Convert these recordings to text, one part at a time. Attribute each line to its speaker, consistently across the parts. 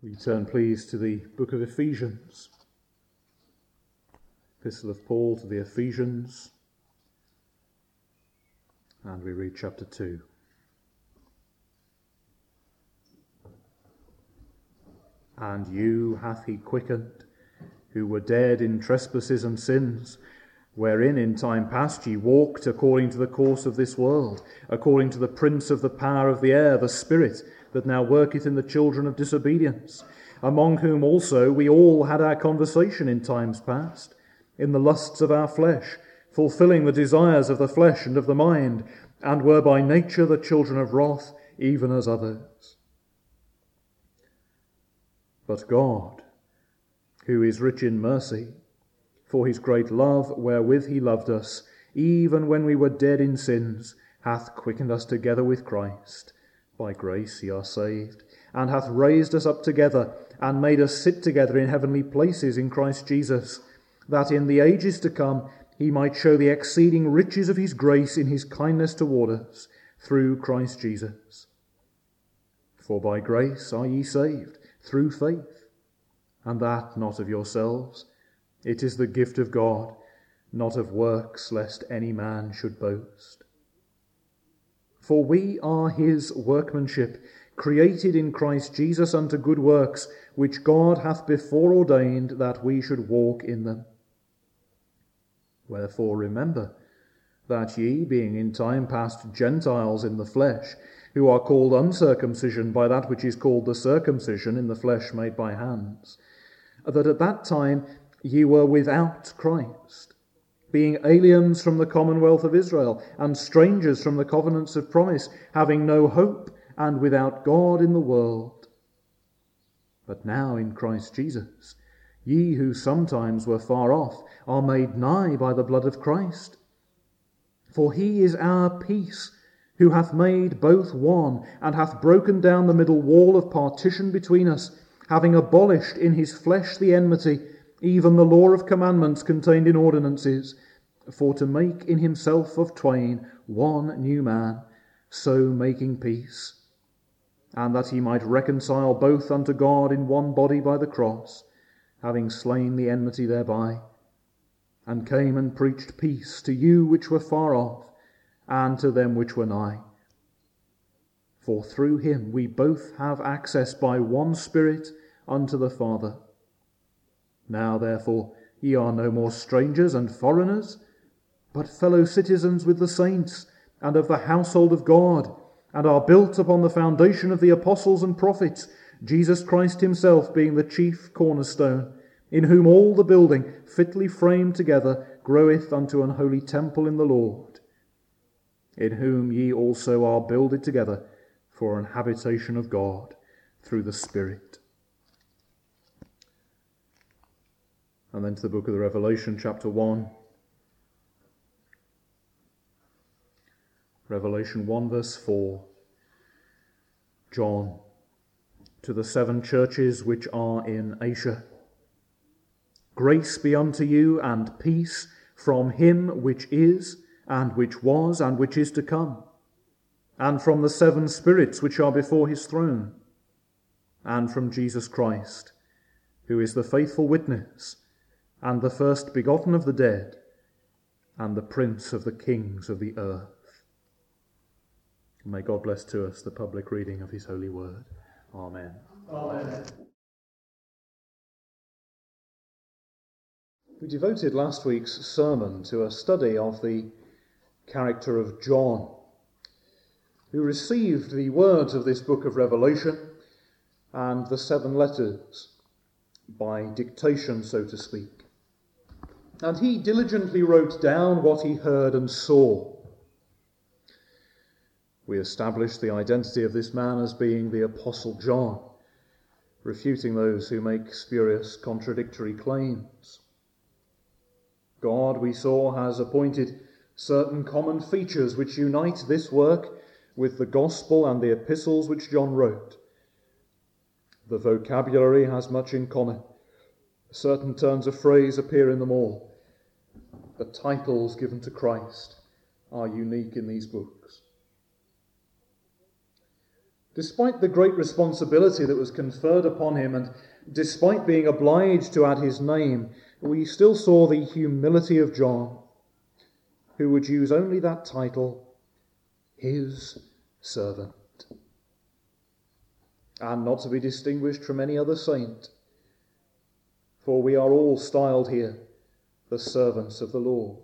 Speaker 1: We turn, please, to the book of Ephesians. Epistle of Paul to the Ephesians. And we read chapter 2. And you hath he quickened, who were dead in trespasses and sins, wherein in time past ye walked according to the course of this world, according to the prince of the power of the air, the spirit that now worketh in the children of disobedience, among whom also we all had our conversation in times past, in the lusts of our flesh, fulfilling the desires of the flesh and of the mind, and were by nature the children of wrath, even as others. But God, who is rich in mercy, for his great love wherewith he loved us, even when we were dead in sins, hath quickened us together with Christ. By grace ye are saved, and hath raised us up together, and made us sit together in heavenly places in Christ Jesus, that in the ages to come he might show the exceeding riches of his grace in his kindness toward us, through Christ Jesus. For by grace are ye saved, through faith, and that not of yourselves. It is the gift of God, not of works, lest any man should boast. For we are his workmanship, created in Christ Jesus unto good works, which God hath before ordained that we should walk in them. Wherefore remember that ye, being in time past Gentiles in the flesh, who are called uncircumcision by that which is called the circumcision in the flesh made by hands, that at that time ye were without Christ, being aliens from the commonwealth of Israel, and strangers from the covenants of promise, having no hope, and without God in the world. But now in Christ Jesus, ye who sometimes were far off are made nigh by the blood of Christ. For he is our peace, who hath made both one, and hath broken down the middle wall of partition between us, having abolished in his flesh the enmity, even the law of commandments contained in ordinances, for to make in himself of twain one new man, so making peace, and that he might reconcile both unto God in one body by the cross, having slain the enmity thereby, and came and preached peace to you which were far off, and to them which were nigh. For through him we both have access by one Spirit unto the Father. Now therefore ye are no more strangers and foreigners, but fellow citizens with the saints, and of the household of God, and are built upon the foundation of the apostles and prophets, Jesus Christ himself being the chief cornerstone, in whom all the building, fitly framed together, groweth unto an holy temple in the Lord, in whom ye also are builded together for an habitation of God through the Spirit. And then to the book of the Revelation, chapter 1. Revelation 1, verse 4. John, to the 7 churches which are in Asia. Grace be unto you and peace from him which is, and which was, and which is to come, and from the 7 spirits which are before his throne, and from Jesus Christ, who is the faithful witness, and the first begotten of the dead, and the prince of the kings of the earth. May God bless to us the public reading of his holy word. Amen.
Speaker 2: Amen.
Speaker 1: We devoted last week's sermon to a study of the character of John, who received the words of this book of Revelation and the 7 letters by dictation, so to speak. And he diligently wrote down what he heard and saw. We established the identity of this man as being the Apostle John, refuting those who make spurious contradictory claims. God, we saw, has appointed certain common features which unite this work with the gospel and the epistles which John wrote. The vocabulary has much in common. Certain turns of phrase appear in them all. The titles given to Christ are unique in these books. Despite the great responsibility that was conferred upon him, and despite being obliged to add his name, we still saw the humility of John, who would use only that title, his servant, and not to be distinguished from any other saint, for we are all styled here the servants of the Lord.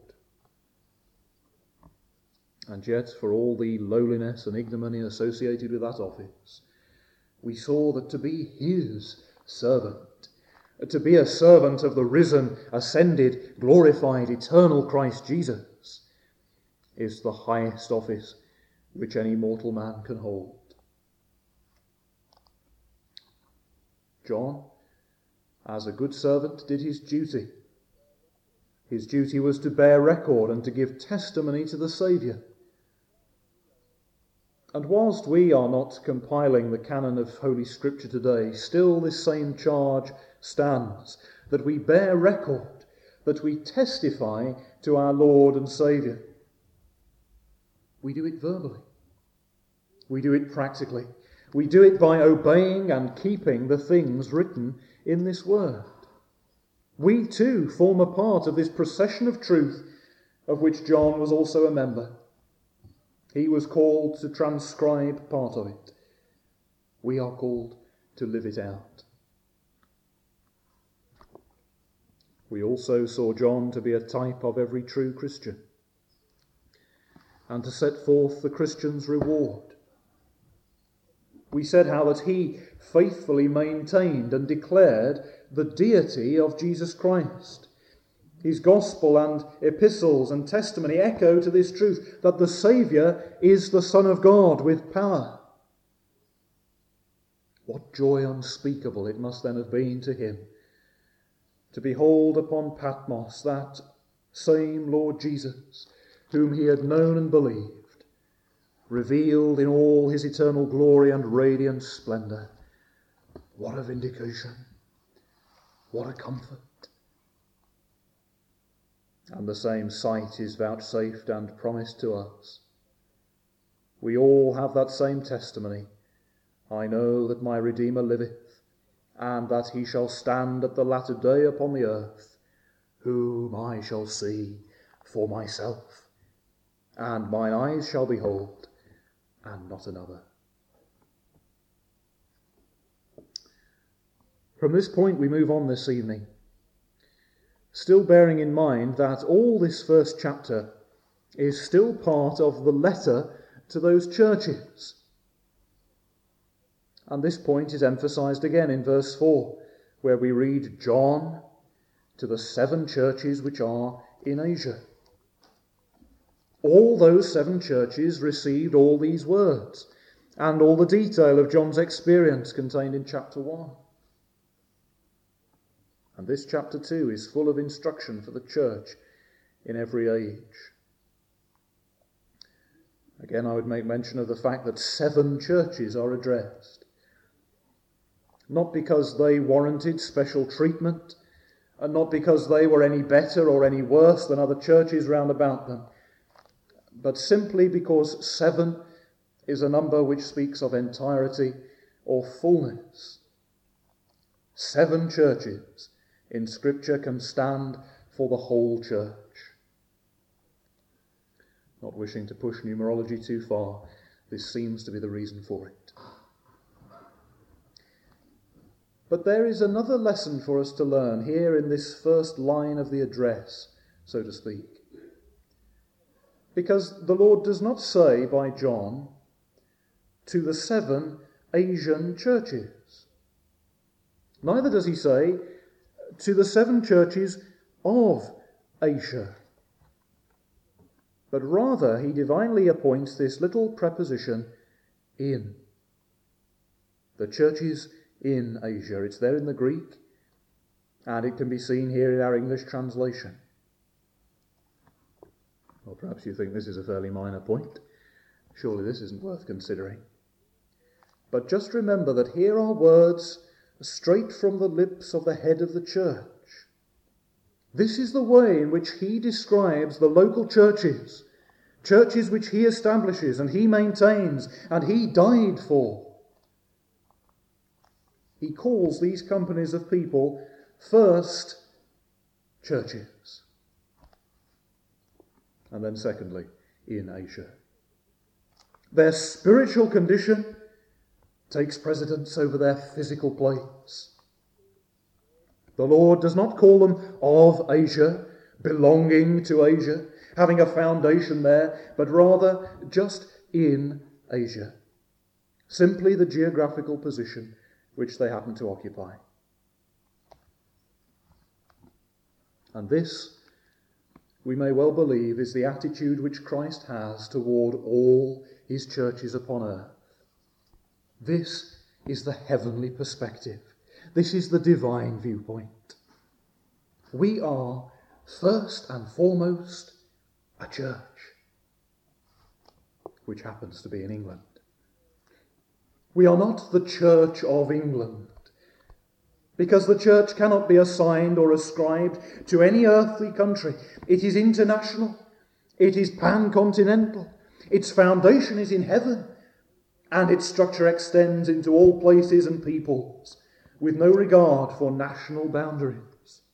Speaker 1: And yet, for all the lowliness and ignominy associated with that office, we saw that to be his servant, to be a servant of the risen, ascended, glorified, eternal Christ Jesus, is the highest office which any mortal man can hold. John, as a good servant, did his duty. His duty was to bear record and to give testimony to the Saviour. And whilst we are not compiling the canon of Holy Scripture today, still this same charge stands, that we bear record, that we testify to our Lord and Saviour. We do it verbally. We do it practically. We do it by obeying and keeping the things written in this word. We too form a part of this procession of truth of which John was also a member. He was called to transcribe part of it. We are called to live it out. We also saw John to be a type of every true Christian, and to set forth the Christian's reward. We said how that he faithfully maintained and declared the deity of Jesus Christ. His gospel and epistles and testimony echo to this truth, that the Saviour is the Son of God with power. What joy unspeakable it must then have been to him to behold upon Patmos that same Lord Jesus, whom he had known and believed, revealed in all his eternal glory and radiant splendour. What a vindication! What a comfort! And the same sight is vouchsafed and promised to us. We all have that same testimony. I know that my Redeemer liveth, and that he shall stand at the latter day upon the earth, whom I shall see for myself, and mine eyes shall behold, and not another. From this point we move on this evening, still bearing in mind that all this first chapter is still part of the letter to those churches. And this point is emphasized again in verse 4, where we read, John, to the 7 churches which are in Asia. All those 7 churches received all these words, and all the detail of John's experience contained in chapter 1. And this chapter 2 is full of instruction for the church in every age. Again, I would make mention of the fact that 7 churches are addressed. Not because they warranted special treatment, and not because they were any better or any worse than other churches round about them, but simply because 7 is a number which speaks of entirety or fullness. 7 churches in Scripture can stand for the whole church. Not wishing to push numerology too far, this seems to be the reason for it. But there is another lesson for us to learn here in this first line of the address, so to speak. Because the Lord does not say by John, to the 7 Asian churches. Neither does he say, to the 7 churches of Asia. But rather he divinely appoints this little preposition, in. The churches in Asia. It's there in the Greek, and it can be seen here in our English translation. Or perhaps you think this is a fairly minor point. Surely this isn't worth considering. But just remember that here are words straight from the lips of the head of the church. This is the way in which he describes the local churches which he establishes and he maintains and he died for. he calls these companies of people first churches, and then secondly in Asia. Their spiritual condition takes precedence over their physical place. The Lord does not call them of Asia, belonging to Asia, having a foundation there, but rather just in Asia. Simply the geographical position which they happen to occupy. And this, we may well believe, is the attitude which Christ has toward all his churches upon earth. This is the heavenly perspective. This is the divine viewpoint. We are, first and foremost, a church, which happens to be in England. We are not the Church of England, because the church cannot be assigned or ascribed to any earthly country. It is international. It is pan-continental. Its foundation is in heaven, and its structure extends into all places and peoples, with no regard for national boundaries.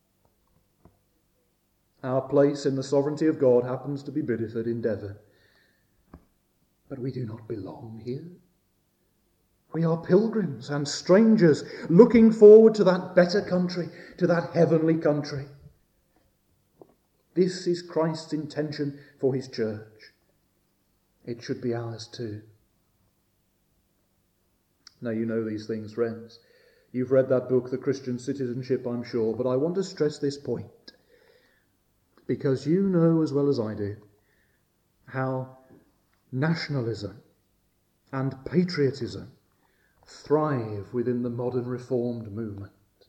Speaker 1: Our place in the sovereignty of God happens to be Bideford in Devon, but we do not belong here. We are pilgrims and strangers looking forward to that better country, to that heavenly country. This is Christ's intention for his church. It should be ours too. Now you know these things, friends. You've read that book, The Christian Citizenship, I'm sure, but I want to stress this point, because you know as well as I do how nationalism and patriotism thrive within the modern Reformed movement.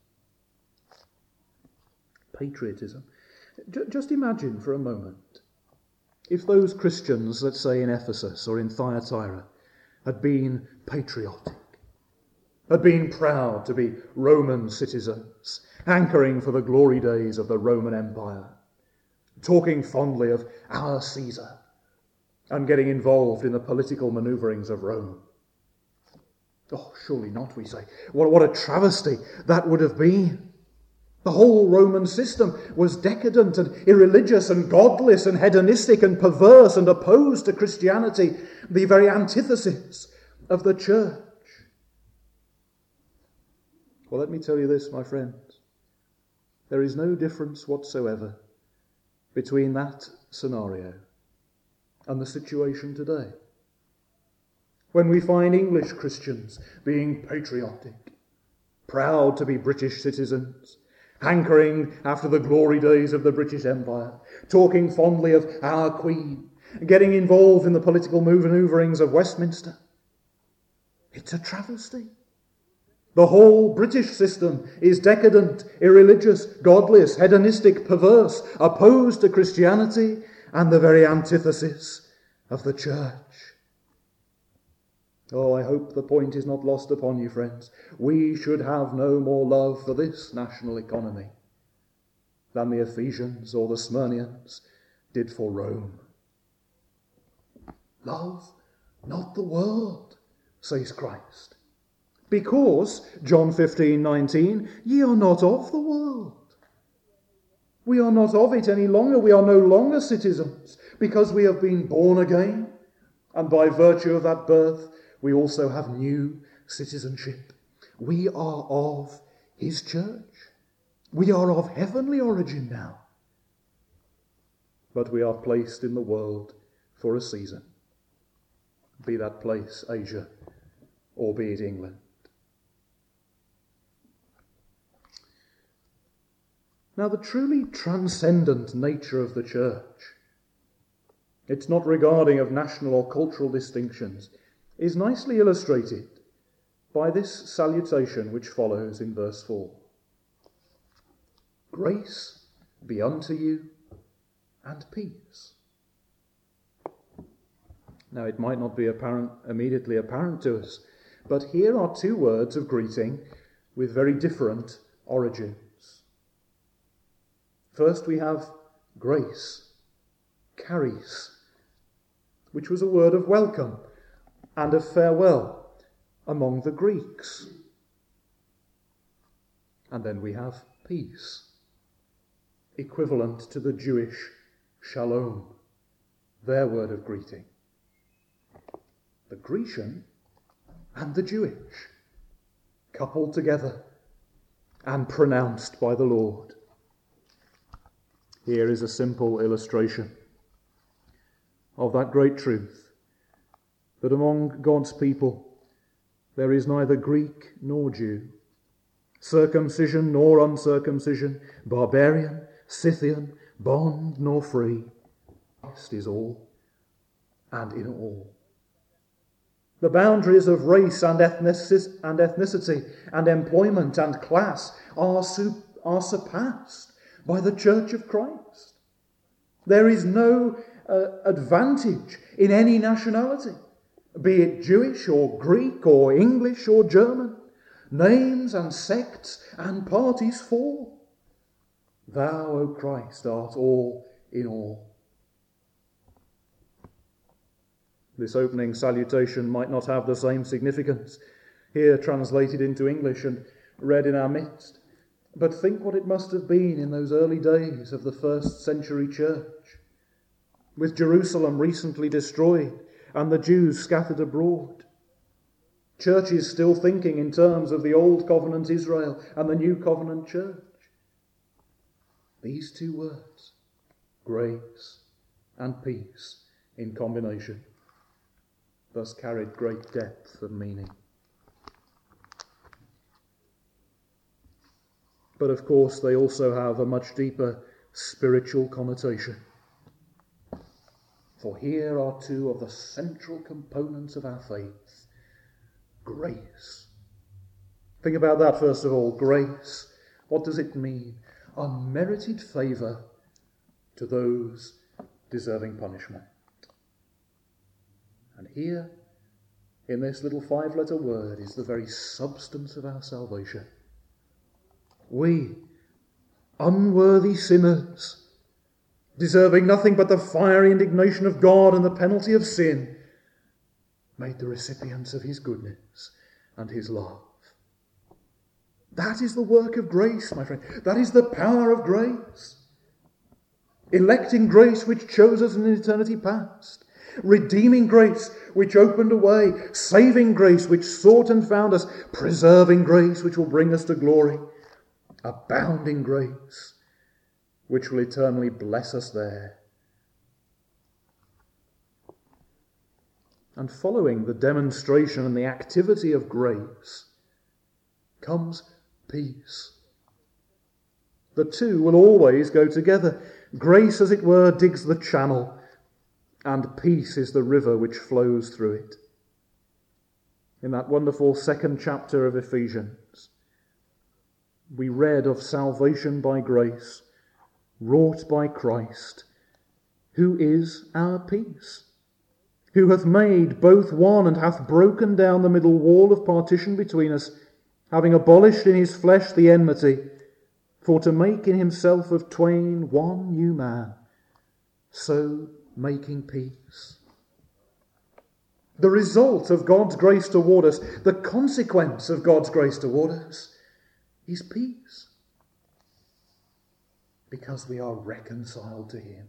Speaker 1: Patriotism. Just imagine for a moment if those Christians, let's say in Ephesus or in Thyatira, had been patriotic, had been proud to be Roman citizens, hankering for the glory days of the Roman Empire, talking fondly of our Caesar, and getting involved in the political manoeuvrings of Rome. Oh, surely not, we say. What a travesty that would have been. The whole Roman system was decadent and irreligious and godless and hedonistic and perverse and opposed to Christianity, the very antithesis of the church. Well, let me tell you this, my friends. There is no difference whatsoever between that scenario and the situation today, when we find English Christians being patriotic, proud to be British citizens, hankering after the glory days of the British Empire, talking fondly of our Queen, getting involved in the political manoeuvrings of Westminster. It's a travesty. The whole British system is decadent, irreligious, godless, hedonistic, perverse, opposed to Christianity, and the very antithesis of the church. Oh, I hope the point is not lost upon you, friends. We should have no more love for this national economy than the Ephesians or the Smyrnians did for Rome. Love not the world, says Christ, because, John 15:19, ye are not of the world. We are not of it any longer. We are no longer citizens, because we have been born again, and by virtue of that birth, we also have new citizenship. We are of his church. We are of heavenly origin now. But we are placed in the world for a season, be that place Asia or be it England. Now, the truly transcendent nature of the church, its not regarding of national or cultural distinctions, is nicely illustrated by this salutation which follows in verse 4. Grace be unto you and peace. Now, it might not be immediately apparent to us, but here are two words of greeting with very different origins. First we have grace, charis, which was a word of welcome and of farewell among the Greeks. And then we have peace, equivalent to the Jewish shalom, their word of greeting. The Grecian and the Jewish, coupled together and pronounced by the Lord. Here is a simple illustration of that great truth that among God's people there is neither Greek nor Jew, circumcision nor uncircumcision, barbarian, Scythian, bond nor free. Christ is all and in all. The boundaries of race and ethnicity and employment and class are surpassed by the Church of Christ. There is no advantage in any nationality, be it Jewish or Greek or English or German. Names and sects and parties fall. Thou, O Christ, art all in all. This opening salutation might not have the same significance here translated into English and read in our midst, but think what it must have been in those early days of the first century church, with Jerusalem recently destroyed and the Jews scattered abroad. Churches still thinking in terms of the Old Covenant Israel and the New Covenant Church. These two words, grace and peace in combination, thus carried great depth of meaning. But of course they also have a much deeper spiritual connotation. For here are two of the central components of our faith. Grace. Think about that first of all. Grace. What does it mean? Unmerited favour to those deserving punishment. And here, in this little 5-letter word, is the very substance of our salvation. We, unworthy sinners, deserving nothing but the fiery indignation of God and the penalty of sin, made the recipients of his goodness and his love. That is the work of grace, my friend. That is the power of grace. Electing grace which chose us in eternity past. Redeeming grace which opened a way. Saving grace which sought and found us. Preserving grace which will bring us to glory. Abounding grace which will eternally bless us there. And following the demonstration and the activity of grace comes peace. The two will always go together. Grace, as it were, digs the channel, and peace is the river which flows through it. In that wonderful 2nd chapter of Ephesians, we read of salvation by grace, wrought by Christ, who is our peace, who hath made both one and hath broken down the middle wall of partition between us, having abolished in his flesh the enmity, for to make in himself of twain one new man, so making peace. The result of God's grace toward us, the consequence of God's grace toward us, is peace. Because we are reconciled to him.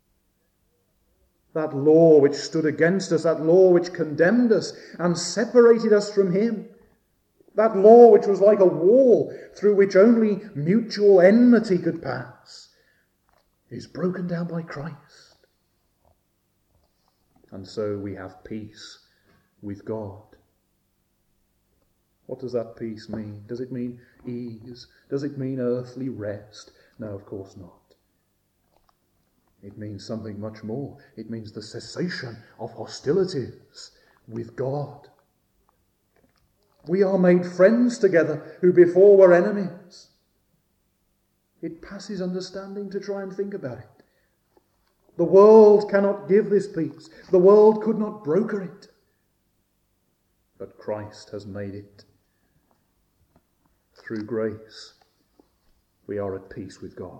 Speaker 1: That law which stood against us, that law which condemned us and separated us from him, that law which was like a wall through which only mutual enmity could pass, is broken down by Christ. And so we have peace with God. What does that peace mean? Does it mean ease? Does it mean earthly rest? No, of course not. It means something much more. It means the cessation of hostilities with God. We are made friends together who before were enemies. It passes understanding to try and think about it. The world cannot give this peace. The world could not broker it. But Christ has made it. Through grace, we are at peace with God.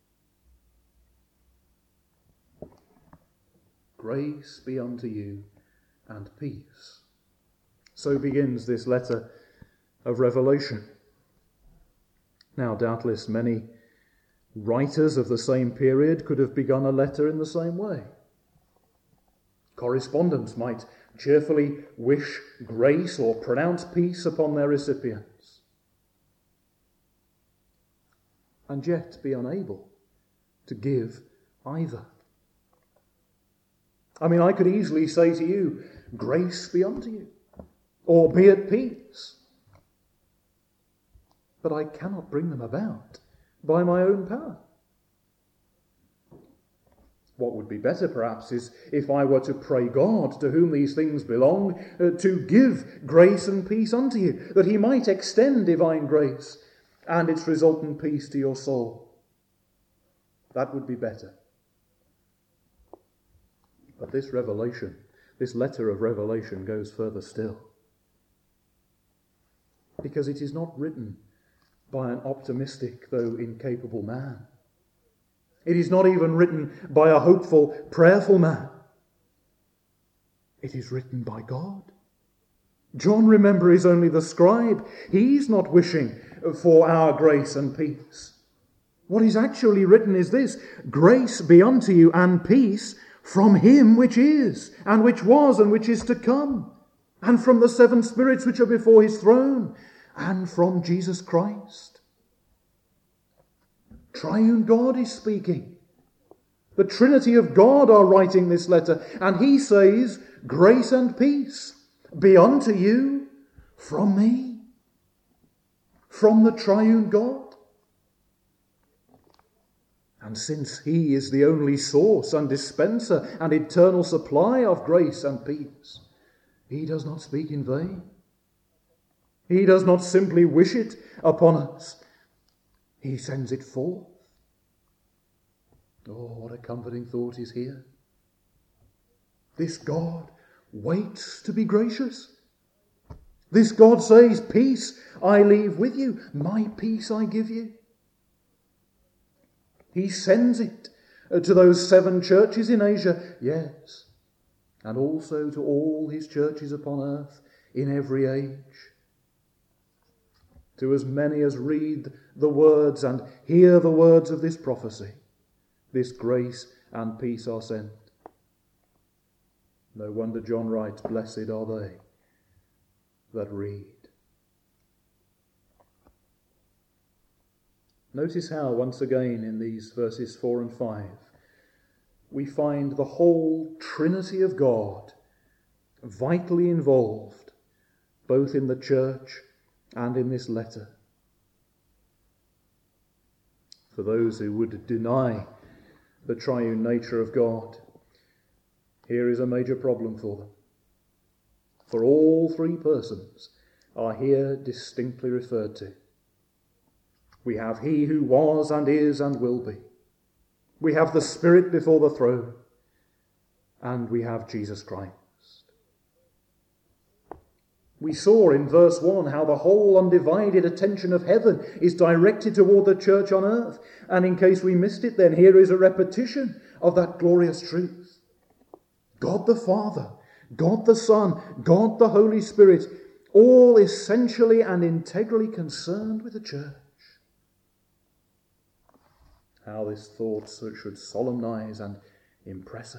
Speaker 1: Grace be unto you and peace. So begins this letter of Revelation. Now, doubtless many writers of the same period could have begun a letter in the same way. Correspondents might cheerfully wish grace or pronounce peace upon their recipients, and yet be unable to give either. I mean, I could easily say to you, grace be unto you, or be at peace. But I cannot bring them about by my own power. What would be better, perhaps, is if I were to pray God, to whom these things belong, to give grace and peace unto you, that he might extend divine grace and its resultant peace to your soul. That would be better. But this revelation, this letter of Revelation, goes further still. Because it is not written by an optimistic, though incapable man. It is not even written by a hopeful, prayerful man. It is written by God. John, remember, is only the scribe. He's not wishing for our grace and peace. What is actually written is this: grace be unto you and peace from him which is, and which was, and which is to come, and from the seven spirits which are before his throne, and from Jesus Christ. Triune God is speaking. The Trinity of God are writing this letter, and he says, grace and peace be unto you from me, from the Triune God. And since he is the only source and dispenser and eternal supply of grace and peace, he does not speak in vain. He does not simply wish it upon us. He sends it forth. Oh, what a comforting thought is here. This God waits to be gracious. This God says, peace I leave with you, my peace I give you. He sends it to those 7 churches in Asia, yes, and also to all his churches upon earth in every age. To as many as read the words and hear the words of this prophecy, this grace and peace are sent. No wonder John writes, blessed are they that read. Notice how, once again, in these verses 4 and 5, we find the whole Trinity of God vitally involved, both in the church and in this letter. For those who would deny the triune nature of God, here is a major problem for them. For all 3 persons are here distinctly referred to. We have he who was and is and will be. We have the Spirit before the throne. And we have Jesus Christ. We saw in verse 1 how the whole undivided attention of heaven is directed toward the church on earth. And in case we missed it, then here is a repetition of that glorious truth. God the Father, God the Son, God the Holy Spirit, all essentially and integrally concerned with the church. How this thought should solemnize and impress us.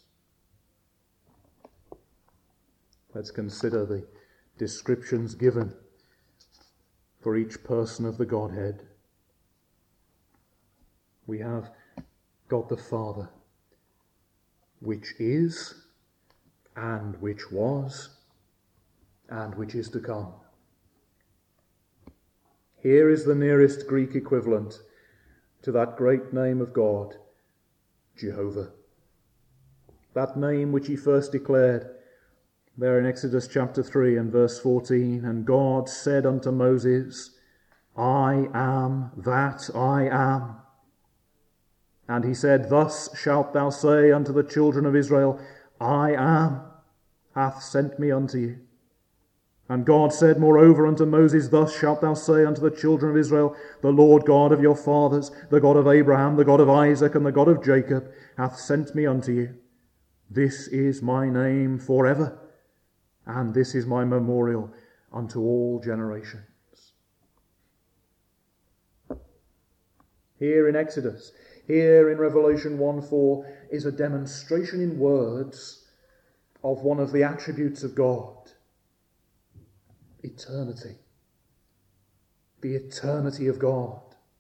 Speaker 1: Let's consider the descriptions given for each person of the Godhead. We have God the Father, which is, and which was, and which is to come. Here is the nearest Greek equivalent to that great name of God, Jehovah. That name which he first declared there in Exodus chapter 3 and verse 14. And God said unto Moses, I am that I am. And he said, thus shalt thou say unto the children of Israel, I am, hath sent me unto you. And God said moreover unto Moses, thus shalt thou say unto the children of Israel, the Lord God of your fathers, the God of Abraham, the God of Isaac, and the God of Jacob, hath sent me unto you. This is my name forever, and this is my memorial unto all generations. Here in Exodus, here in Revelation 1:4 is a demonstration in words of one of the attributes of God. Eternity. The eternity of God.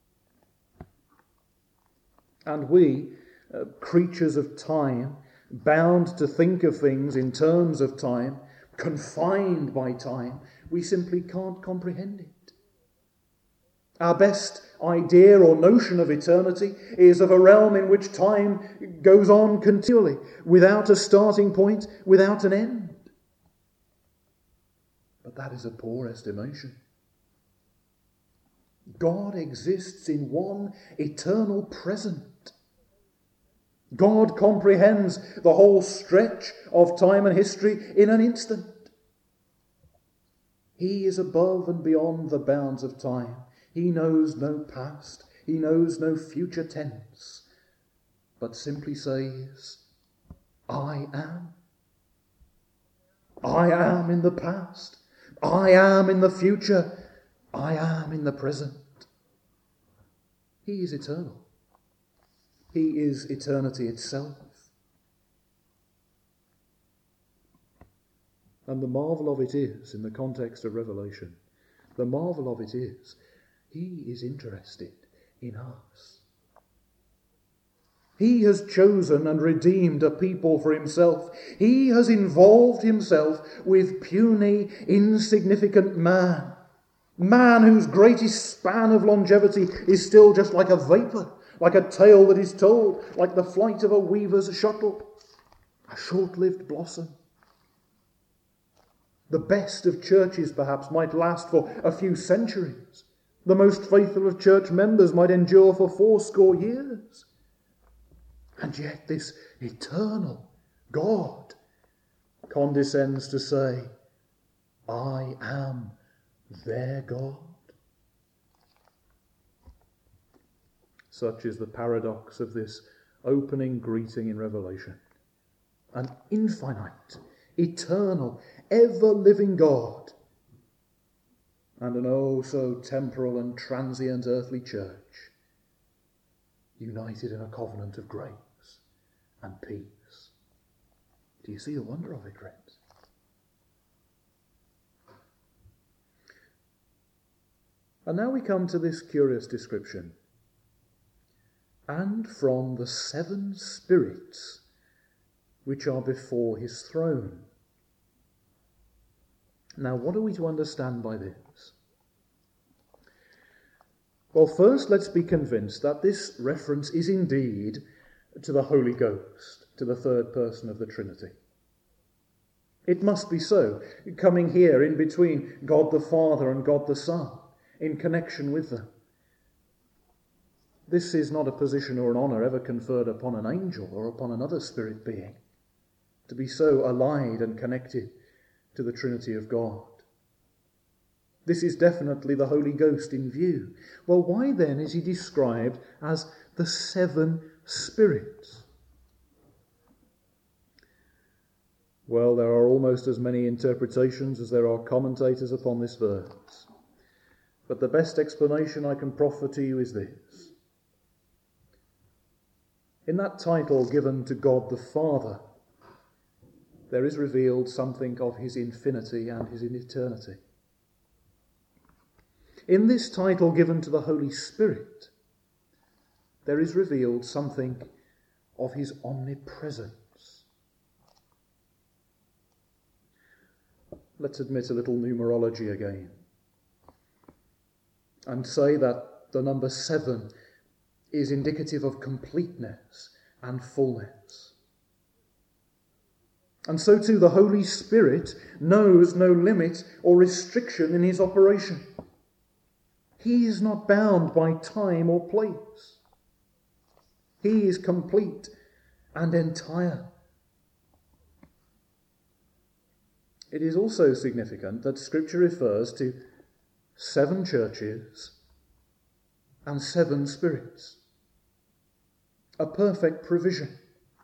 Speaker 1: And we, creatures of time, bound to think of things in terms of time, confined by time, we simply can't comprehend it. Our best idea or notion of eternity is of a realm in which time goes on continually, without a starting point, without an end. But that is a poor estimation. God exists in one eternal present. God comprehends the whole stretch of time and history in an instant. He is above and beyond the bounds of time. He knows no past. He knows no future tense, but simply says, I am. I am in the past. I am in the future. I am in the present. He is eternal. He is eternity itself. And the marvel of it is, in the context of Revelation, the marvel of it is, he is interested in us. He has chosen and redeemed a people for himself. He has involved himself with puny, insignificant man. Man whose greatest span of longevity is still just like a vapour, like a tale that is told, like the flight of a weaver's shuttle, a short-lived blossom. The best of churches, perhaps, might last for a few centuries. The most faithful of church members might endure for 80 years. And yet this eternal God condescends to say, I am their God. Such is the paradox of this opening greeting in Revelation. An infinite, eternal, ever-living God, and an oh so temporal and transient earthly church, united in a covenant of grace and peace. Do you see the wonder of it, friends? And now we come to this curious description. And from the 7 spirits which are before his throne. Now, what are we to understand by this? Well, first, let's be convinced that this reference is indeed to the Holy Ghost, to the third person of the Trinity. It must be so, coming here in between God the Father and God the Son, in connection with them. This is not a position or an honour ever conferred upon an angel or upon another spirit being, to be so allied and connected to the Trinity of God. This is definitely the Holy Ghost in view. Well, why then is he described as the 7 spirits? Well, there are almost as many interpretations as there are commentators upon this verse. But the best explanation I can proffer to you is this. In that title given to God the Father, there is revealed something of his infinity and his eternity. In this title given to the Holy Spirit, there is revealed something of his omnipresence. Let's admit a little numerology again and say that the number 7 is indicative of completeness and fullness. And so too the Holy Spirit knows no limit or restriction in his operation. He is not bound by time or place. He is complete and entire. It is also significant that Scripture refers to 7 churches and 7 spirits. A perfect provision.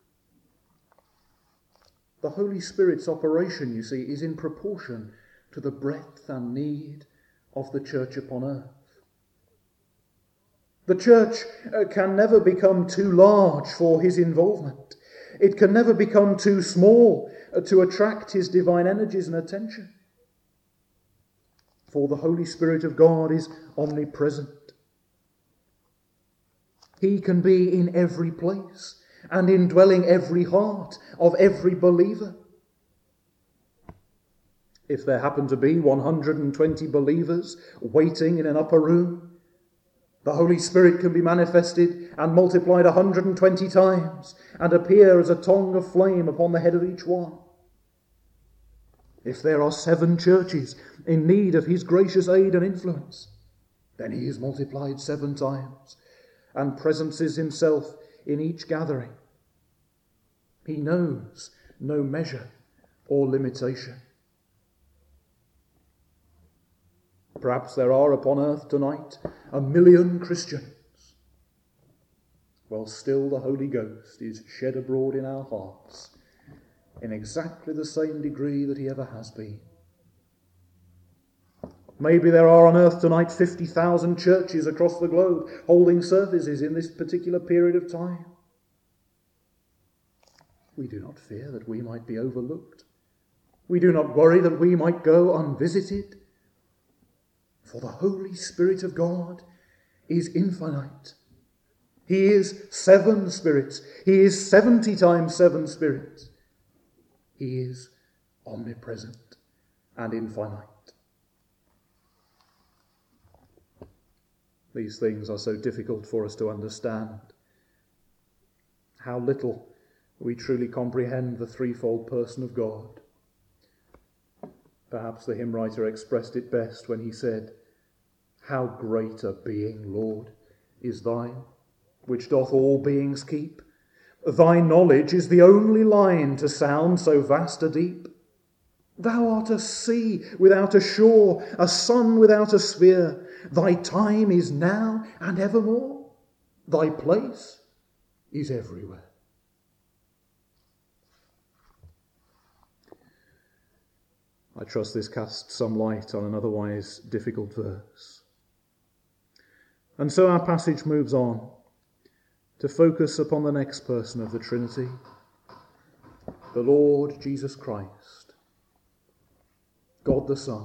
Speaker 1: The Holy Spirit's operation, you see, is in proportion to the breadth and need of the church upon earth. The church can never become too large for his involvement. It can never become too small to attract his divine energies and attention. For the Holy Spirit of God is omnipresent. He can be in every place and indwelling every heart of every believer. If there happen to be 120 believers waiting in an upper room, the Holy Spirit can be manifested and multiplied 120 times and appear as a tongue of flame upon the head of each one. If there are 7 churches in need of his gracious aid and influence, then he is multiplied 7 times and presences himself in each gathering. He knows no measure or limitation. Perhaps there are upon earth tonight 1 million Christians. Well, still the Holy Ghost is shed abroad in our hearts in exactly the same degree that he ever has been. Maybe there are on earth tonight 50,000 churches across the globe holding services in this particular period of time. We do not fear that we might be overlooked. We do not worry that we might go unvisited. For the Holy Spirit of God is infinite. He is 7 spirits. He is 70 times 7 spirits. He is omnipresent and infinite. These things are so difficult for us to understand. How little we truly comprehend the threefold person of God. Perhaps the hymn writer expressed it best when he said, "How great a being, Lord, is thine, which doth all beings keep. Thy knowledge is the only line to sound so vast a deep. Thou art a sea without a shore, a sun without a sphere. Thy time is now and evermore. Thy place is everywhere." I trust this casts some light on an otherwise difficult verse. And so our passage moves on to focus upon the next person of the Trinity, the Lord Jesus Christ, God the Son,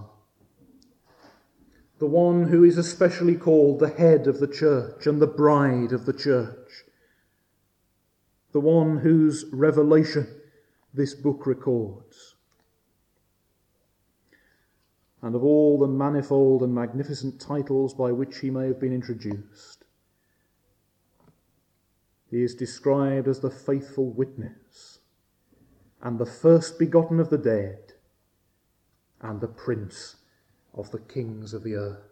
Speaker 1: the one who is especially called the head of the church and the bride of the church, the one whose revelation this book records. And of all the manifold and magnificent titles by which he may have been introduced, he is described as the faithful witness, and the first begotten of the dead, and the prince of the kings of the earth.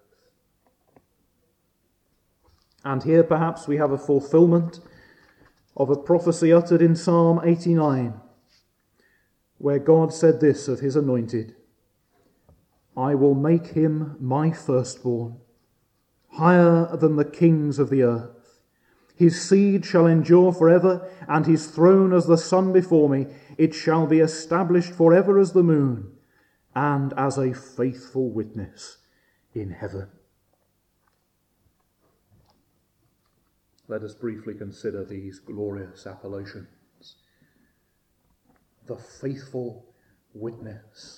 Speaker 1: And here perhaps we have a fulfillment of a prophecy uttered in Psalm 89, where God said this of his anointed, "I will make him my firstborn, higher than the kings of the earth. His seed shall endure forever, and his throne as the sun before me. It shall be established forever as the moon, and as a faithful witness in heaven." Let us briefly consider these glorious appellations. The faithful witness.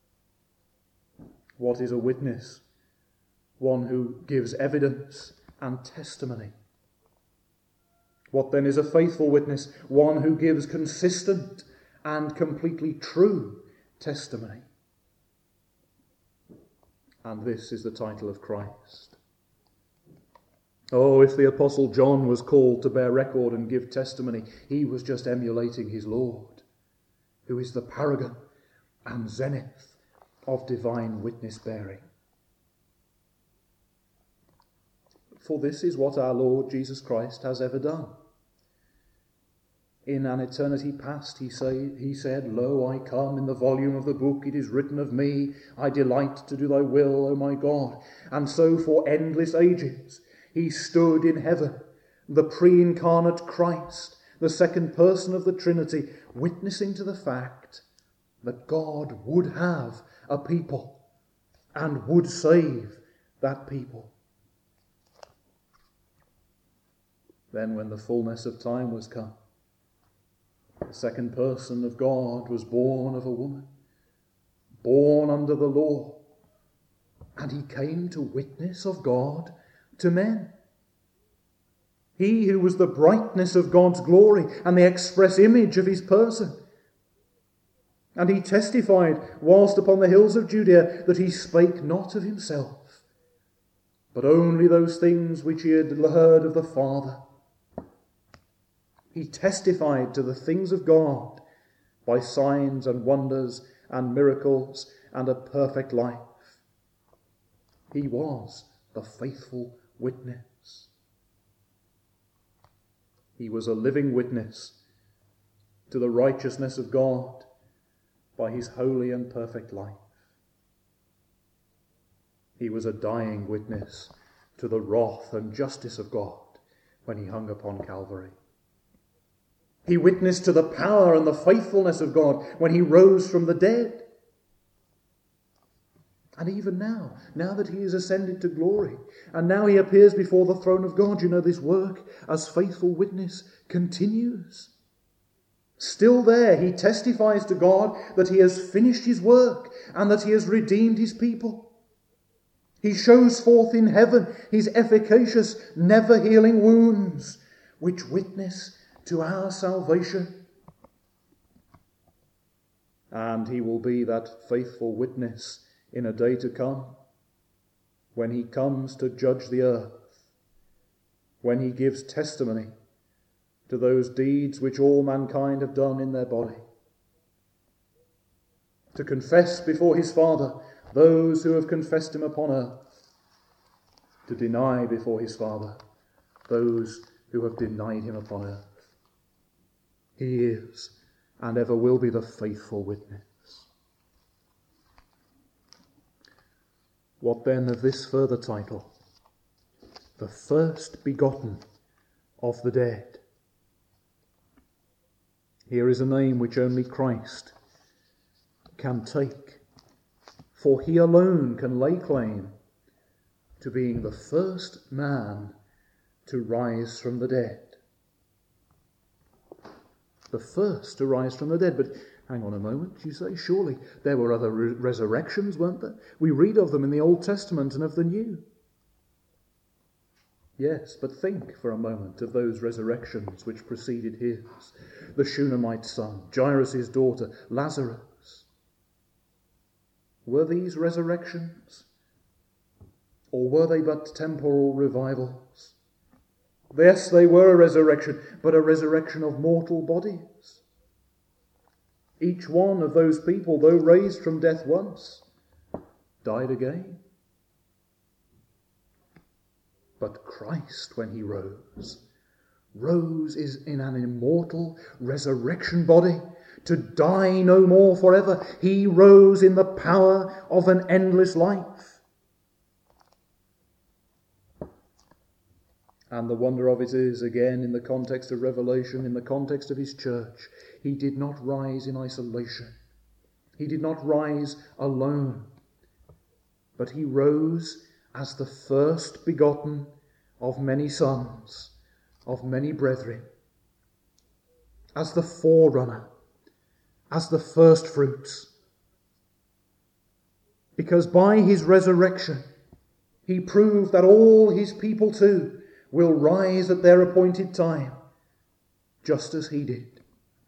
Speaker 1: What is a witness? One who gives evidence and testimony. What then is a faithful witness? One who gives consistent and completely true testimony. And this is the title of Christ. Oh, if the Apostle John was called to bear record and give testimony, he was just emulating his Lord, who is the paragon and zenith of divine witness bearing. For this is what our Lord Jesus Christ has ever done. In an eternity past he said, "Lo, I come, in the volume of the book it is written of me, I delight to do thy will, O my God." And so for endless ages he stood in heaven, the pre-incarnate Christ, the second person of the Trinity, witnessing to the fact that God would have a people and would save that people. Then when the fullness of time was come, the second person of God was born of a woman, born under the law, and he came to witness of God to men. He who was the brightness of God's glory and the express image of his person. And he testified, whilst upon the hills of Judea, that he spake not of himself, but only those things which he had heard of the Father. He testified to the things of God by signs and wonders and miracles and a perfect life. He was the faithful witness. He was a living witness to the righteousness of God by his holy and perfect life. He was a dying witness to the wrath and justice of God when he hung upon Calvary. He witnessed to the power and the faithfulness of God when he rose from the dead. And even now that he is ascended to glory, and now he appears before the throne of God, this work as faithful witness continues. Still there, he testifies to God that he has finished his work and that he has redeemed his people. He shows forth in heaven his efficacious, never-healing wounds, which witness to our salvation. And he will be that faithful witness in a day to come, when he comes to judge the earth, when he gives testimony to those deeds which all mankind have done in their body, to confess before his Father those who have confessed him upon earth, to deny before his Father those who have denied him upon earth. He is and ever will be the faithful witness. What then of this further title? The first begotten of the dead. Here is a name which only Christ can take, for he alone can lay claim to being the first man to rise from the dead. The first to rise from the dead. But hang on a moment, you say, surely there were other resurrections, weren't there? We read of them in the Old Testament and of the New. Yes, but think for a moment of those resurrections which preceded his. The Shunammite son, Jairus' daughter, Lazarus. Were these resurrections? Or were they but temporal revivals? Yes, they were a resurrection, but a resurrection of mortal bodies. Each one of those people, though raised from death once, died again. But Christ, when he rose is in an immortal resurrection body, to die no more forever. He rose in the power of an endless life. And the wonder of it is, again, in the context of Revelation, in the context of his church, he did not rise in isolation. He did not rise alone. But he rose as the first begotten of many sons, of many brethren, as the forerunner, as the first fruits. Because by his resurrection, he proved that all his people too will rise at their appointed time, just as he did.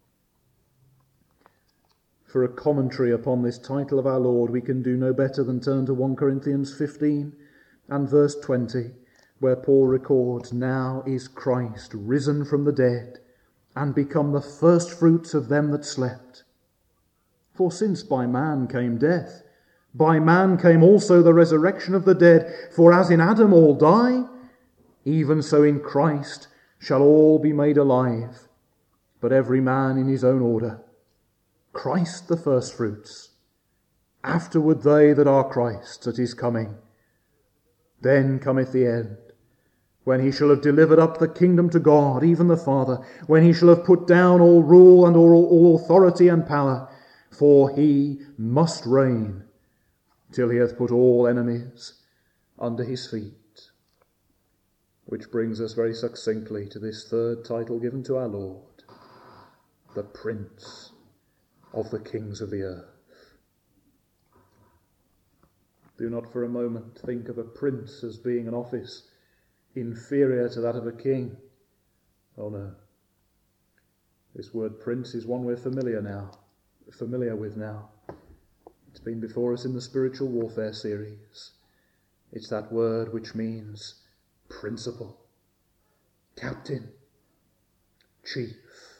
Speaker 1: For a commentary upon this title of our Lord, we can do no better than turn to 1 Corinthians 15 and verse 20, where Paul records, "Now is Christ risen from the dead, and become the first fruits of them that slept. For since by man came death, by man came also the resurrection of the dead. For as in Adam all die, even so in Christ shall all be made alive, but every man in his own order. Christ the firstfruits, afterward they that are Christ's at his coming. Then cometh the end, when he shall have delivered up the kingdom to God, even the Father, when he shall have put down all rule and all authority and power, for he must reign till he hath put all enemies under his feet." Which brings us very succinctly to this third title given to our Lord, the Prince of the Kings of the Earth. Do not for a moment think of a prince as being an office inferior to that of a king. Oh no. This word prince is one we're familiar with now. It's been before us in the spiritual warfare series. It's that word which means principal, captain, chief.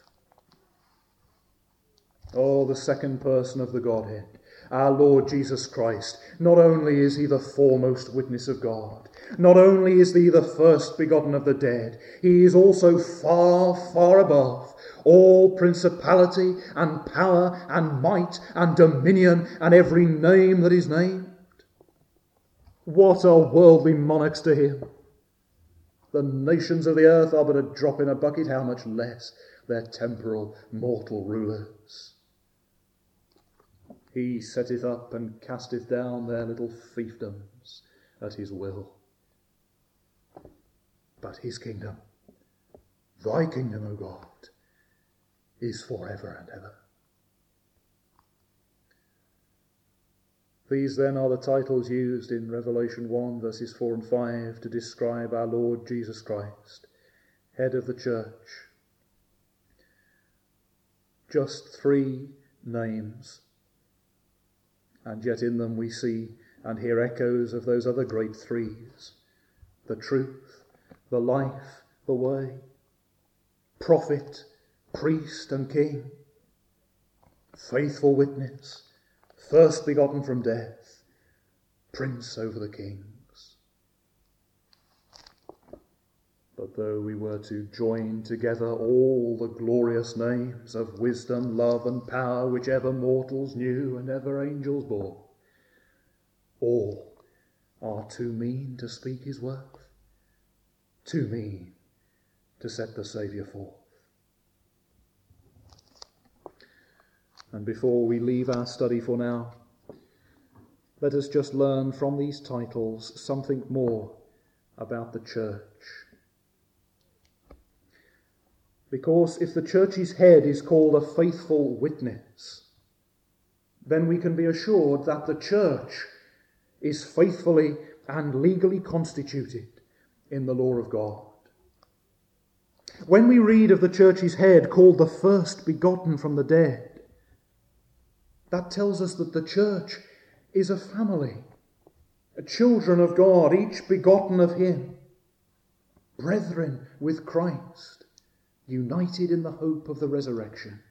Speaker 1: Oh, the second person of the Godhead, our Lord Jesus Christ. Not only is he the foremost witness of God, not only is he the first begotten of the dead, he is also far, far above all principality and power and might and dominion and every name that is named. What are worldly monarchs to him? The nations of the earth are but a drop in a bucket, how much less their temporal, mortal rulers. He setteth up and casteth down their little fiefdoms at his will. But his kingdom, thy kingdom, O God, is forever and ever. These then are the titles used in Revelation 1 verses 4 and 5 to describe our Lord Jesus Christ, head of the church. Just 3 names, and yet in them we see and hear echoes of those other great 3s: the truth, the life, the way, prophet, priest and king, faithful witness, first begotten from death, prince over the kings. But though we were to join together all the glorious names of wisdom, love and power which ever mortals knew and ever angels bore, all are too mean to speak his worth, too mean to set the Saviour forth. And before we leave our study for now, let us just learn from these titles something more about the church. Because if the church's head is called a faithful witness, then we can be assured that the church is faithfully and legally constituted in the law of God. When we read of the church's head called the first begotten from the dead, that tells us that the church is a family, children of God, each begotten of him, brethren with Christ, united in the hope of the resurrection.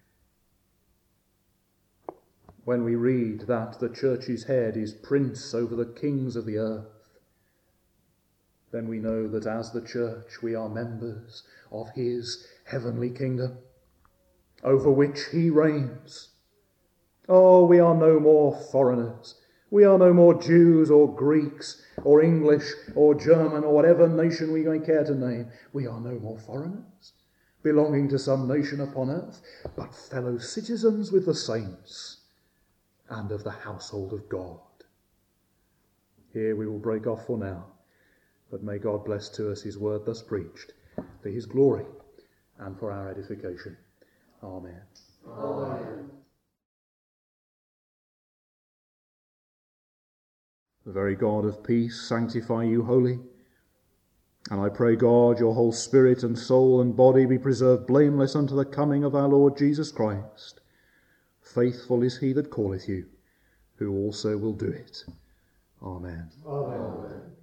Speaker 1: When we read that the church's head is prince over the kings of the earth, then we know that as the church we are members of his heavenly kingdom, over which he reigns. Oh, we are no more foreigners. We are no more Jews or Greeks or English or German or whatever nation we may care to name. We are no more foreigners, belonging to some nation upon earth, but fellow citizens with the saints and of the household of God. Here we will break off for now, but may God bless to us his word thus preached, for his glory and for our edification. Amen.
Speaker 2: Amen.
Speaker 1: The very God of peace sanctify you wholly. And I pray God your whole spirit and soul and body be preserved blameless unto the coming of our Lord Jesus Christ. Faithful is he that calleth you, who also will do it. Amen.
Speaker 2: Amen.